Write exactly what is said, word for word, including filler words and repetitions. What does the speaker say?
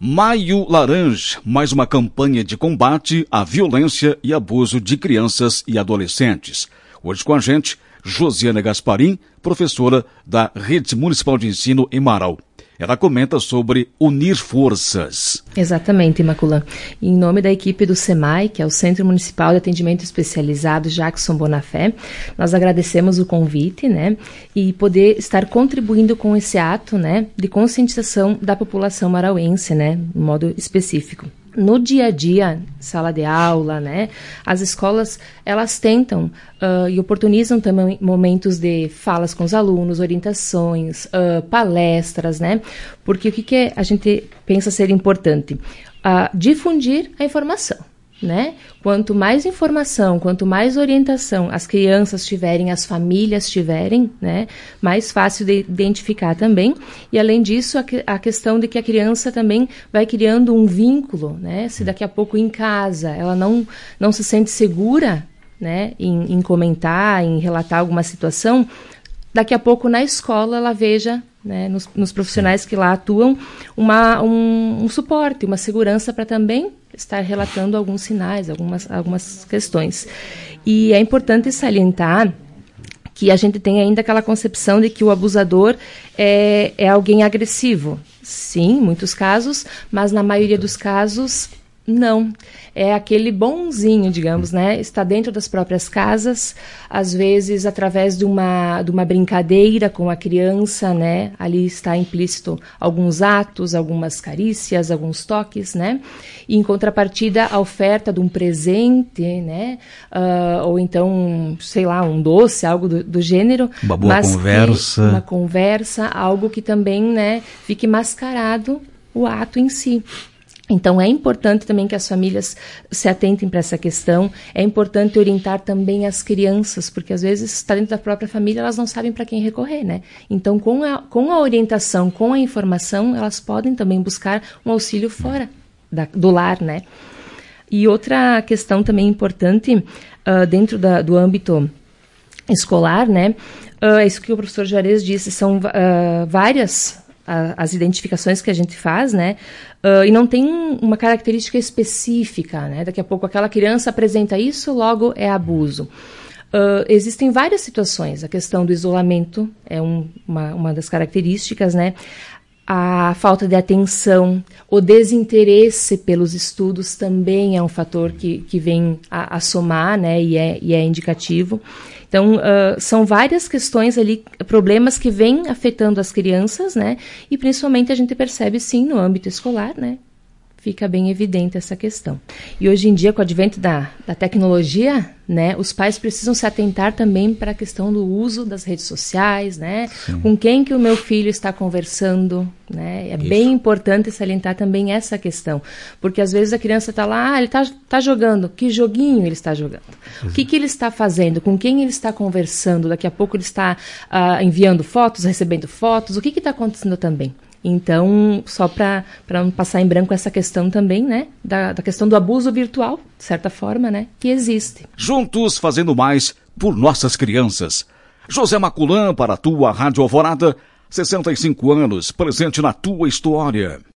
Maio Laranja, mais uma campanha de combate à violência e abuso de crianças e adolescentes. Hoje com a gente, Josiana Gasparim, professora da Rede Municipal de Ensino em Marau. Ela comenta sobre unir forças. Exatamente, Imaculã. Em nome da equipe do SEMAI, que é o Centro Municipal de Atendimento Especializado Jackson Bonafé, nós agradecemos o convite, né, e poder estar contribuindo com esse ato, né, de conscientização da população marauense, né, de modo específico. No dia a dia, sala de aula, né, as escolas, elas tentam uh, e oportunizam também momentos de falas com os alunos, orientações, uh, palestras, né, porque o que, que a gente pensa ser importante? Uh, difundir a informação. Né? Quanto mais informação, quanto mais orientação as crianças tiverem, as famílias tiverem, né? Mais fácil de identificar também. E, além disso, a, a questão de que a criança também vai criando um vínculo, né? Se daqui a pouco em casa ela não, não se sente segura, né? em, em comentar, em relatar alguma situação, daqui a pouco na escola ela veja, né, nos, nos profissionais que lá atuam, uma, um, um suporte, uma segurança para também estar relatando alguns sinais, algumas, algumas questões. E é importante salientar que a gente tem ainda aquela concepção de que o abusador é, é alguém agressivo. Sim, em muitos casos, mas na maioria dos casos, não. É aquele bonzinho, digamos, né? Está dentro das próprias casas, às vezes através de uma, de uma brincadeira com a criança, né? Ali está implícito alguns atos, algumas carícias, alguns toques, né? E em contrapartida, a oferta de um presente, né? Uh, ou então, sei lá, um doce, algo do, do gênero. Uma boa mas conversa. Que, uma conversa, algo que também, né? Fique mascarado o ato em si. Então, é importante também que as famílias se atentem para essa questão. É importante orientar também as crianças, porque às vezes está dentro da própria família, elas não sabem para quem recorrer, né? Então, com a, com a orientação, com a informação, elas podem também buscar um auxílio fora da, do lar, né? E outra questão também importante, uh, dentro da, do âmbito escolar, né? Uh, é isso que o professor Juarez disse, são uh, várias a, as identificações que a gente faz, né? Uh, e não tem uma característica específica, né? Daqui a pouco aquela criança apresenta isso, logo é abuso. Uh, existem várias situações. A questão do isolamento é um, uma, uma das características, né? A falta de atenção, o desinteresse pelos estudos também é um fator que, que vem a, a somar, né? E é, e é indicativo. Então, uh, são várias questões ali, problemas que vêm afetando as crianças, né? E principalmente a gente percebe, sim, no âmbito escolar, né? Fica bem evidente essa questão. E hoje em dia, com o advento da, da tecnologia, né? Os pais precisam se atentar também para a questão do uso das redes sociais, né? Sim. Com quem que o meu filho está conversando, né? É Isso. bem importante salientar também essa questão. Porque às vezes a criança está lá, ah, ele está tá jogando. Que joguinho ele está jogando? Uhum. O que, que ele está fazendo? Com quem ele está conversando? Daqui a pouco ele está uh, enviando fotos, recebendo fotos. O que está acontecendo também? Então, só para não passar em branco essa questão também, né, da, da questão do abuso virtual, de certa forma, né, que existe. Juntos fazendo mais por nossas crianças. José Maculã para a tua Rádio Alvorada, sessenta e cinco anos, presente na tua história.